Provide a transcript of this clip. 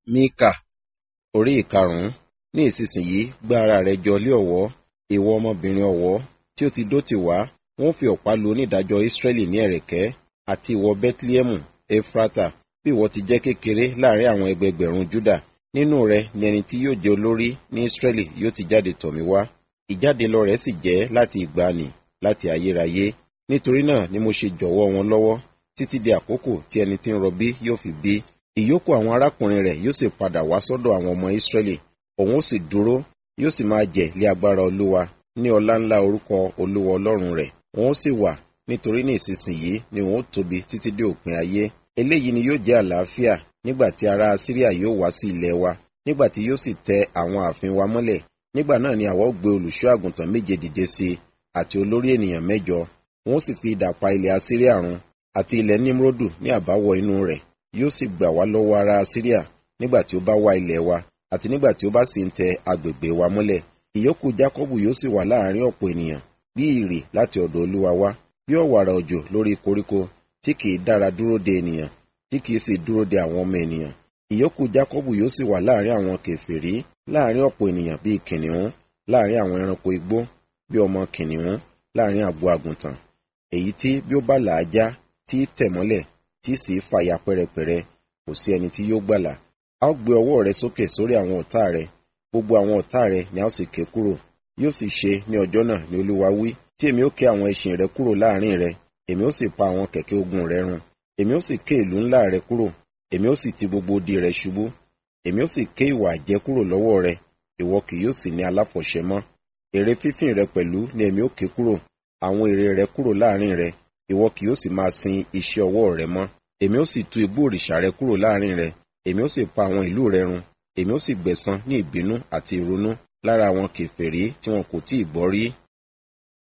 Míkà orí ìkarùn-ún. Ní ìsinsìnyí gbá ara rẹ jọ lé ọ̀wọ́, ìwọ ọmọbìnrin ọ̀wọ́ tí ó ti dó tì wá, wọ́n fi ọ̀pá lu onídàájọ́ Ísírẹ́lì ní ẹ̀rẹ̀kẹ́, àti ìwọ Bẹ́tílẹ́hẹ́mù Éfrátà, bí ìwọ ti jẹ́ kékeré láàrin àwọn ẹgbẹẹgbẹ̀rún Júdà. Nínú rẹ ni ẹni tí yóò jẹ́ olórí ní Ísírẹ́lì yóò ti jáde tọ̀ mí wá. Ìjáde lọ rẹ̀ sì jẹ́ láti ìgbàanì, láti ayérayé. Nítorí náà ni mo ṣe jọ̀wọ́ wọn lọ́wọ́, títí di àkókò tí ẹni tí ń rọbí yóò fi bí. Ìyókù àwọn arákùnrin rẹ̀ yóò sì padà wá sọ́dọ̀ àwọn ọmọ Ísírẹ́lì. Òun ó sì dúró, yóò sì máa jẹ̀ lé agbára Olúwa, ní ọlá ńlá orúkọ Olúwa Ọlọ́run rẹ̀. Òun ó sì wà, nítorí ní ìsinsìnyí ni òun ó tóbi títí dé òpin ayé. Eléyìí ni yóò jẹ́ àlàáfíà nígbà tí ará Asiria yóò wá sí ilẹ̀ wa, nígbà tí yóò sì tẹ àwọn ààfin wa mọ́lẹ̀. Nígbà náà ni àwa ó gbé olùṣọ́ àgùntàn 7 dìde sí i, àti olórí ènìyàn 7. Wọn ó sì fi idà pa ilẹ̀ Asiria run, àti ilẹ̀ Nímródù ní àbáwọ̀ inú rẹ̀. Yóò sì gbà wá lọ́wọ́ ará Asiria nígbà tí ó bá wá ilẹ̀ wa, àti nígbà tí ó bá sì ń tẹ agbègbè wa mọ́lẹ̀. Ìyókù Jákọ́bù yóò sì wà láàrin ọ̀pọ̀ ènìyàn, bí ìrì láti ọ̀dọ̀ Olúwa wá, bí ọ̀wàrà òjò lórí koríko, tí kìí dára dúró de ènìyàn, tí kìí sì dúró de àwọn ọmọ ènìyàn. Ìyókù Jákọ́bù yóò sì wà láàrin àwọn kèfèrí, láàrin ọ̀pọ̀ ènìyàn bí kìnìún, láàrin àwọn ẹranko igbó, bí ọmọ kìnìún, láàrin àgbo àgùntàn. Èyí tí bí ó bá là á já, tí tẹ̀ mọ́lẹ̀, tí sì fàya pẹ́rẹpẹ̀rẹ, kò sí ẹni tí yóò gbàlà. A ó gbé ọwọ́ rẹ sókè sórí àwọn ọ̀tá rẹ, gbogbo àwọn ọ̀tá rẹ ni a ó sì ké kúrò. Yóò sì ṣe ní ọjọ́ náà ni Olúwa wí, tí èmi ó ké àwọn ẹṣin rẹ kúrò láàrin rẹ, èmi ó sì pa àwọn kẹ̀kẹ́ ogun rẹ run. Èmi ó sì ké ìlú ńlá rẹ kúrò, èmi ó sì ti gbogbo odi rẹ ṣubú. Èmi ó sì ké ìwà àjẹ́ kúrò lọ́wọ́ rẹ, ìwọ kì yóò sì ní aláfọ̀ṣẹ mọ́. Ère fífìn rẹ pẹ̀lú ni èmi ó ké kúrò, àwọn ère rẹ kúrò láàrin rẹ, ìwọ kì yóò sì máa sin iṣẹ́ ọwọ́ rẹ mọ́. Èmi ó sì tú igbó òrìṣà rẹ kúrò láàrin rẹ, èmi ó sì pa àwọn ìlú rẹ run. Èmi ó sì gbẹ̀san ní ìbínú àti ìrunú lára àwọn kèfèrí tí wọn kò tí ì gbọ́ rí.